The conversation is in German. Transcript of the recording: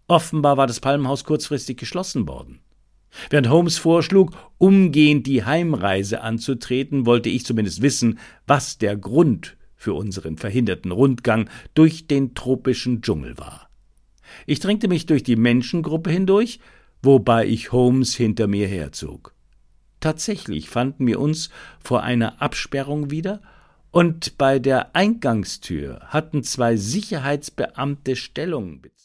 Offenbar war das Palmenhaus kurzfristig geschlossen worden. Während Holmes vorschlug, umgehend die Heimreise anzutreten, wollte ich zumindest wissen, was der Grund für unseren verhinderten Rundgang durch den tropischen Dschungel war. Ich drängte mich durch die Menschengruppe hindurch, wobei ich Holmes hinter mir herzog. Tatsächlich fanden wir uns vor einer Absperrung wieder, und bei der Eingangstür hatten 2 Sicherheitsbeamte Stellung bezogen.